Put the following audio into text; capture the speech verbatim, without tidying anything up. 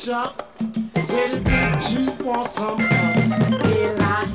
shop. Said the big chief wants some help. He like